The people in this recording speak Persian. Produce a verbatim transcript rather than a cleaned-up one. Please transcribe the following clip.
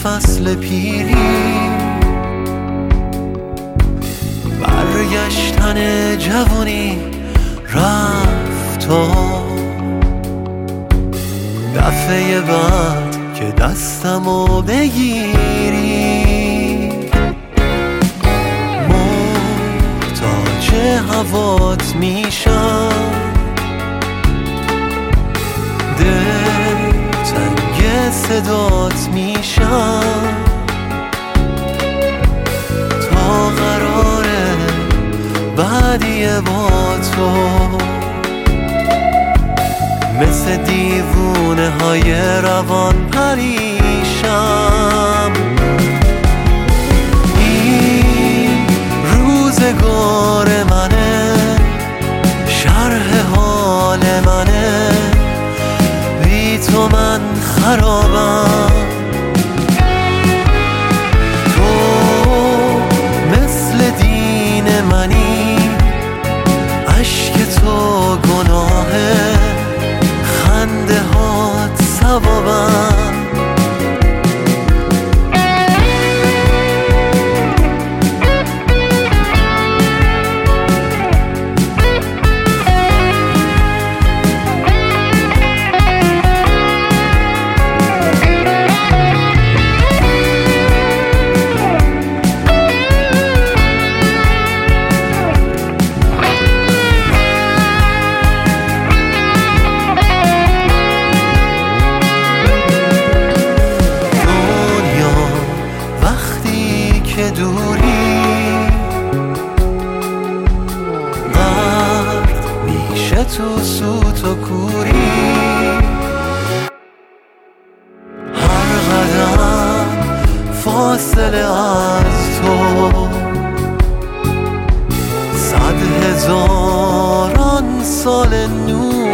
فصل پیری، برگشتن جوانی رفت و دفعه بعد که دستمو بگیری محتاج هوات میشم، دلتنگ صدات میشم، تا قراره بعدی با تو مثل دیوونه های روان پریشم. این روزگار منه، شرح حال منه، بی تو من خرابم. تو مثل دین منی، عشق تو گناهه، خنده هات ثوابم. که دوری درد میشه تو سوت و کوری، هر قدم فاصله از تو صد هزاران سال نور.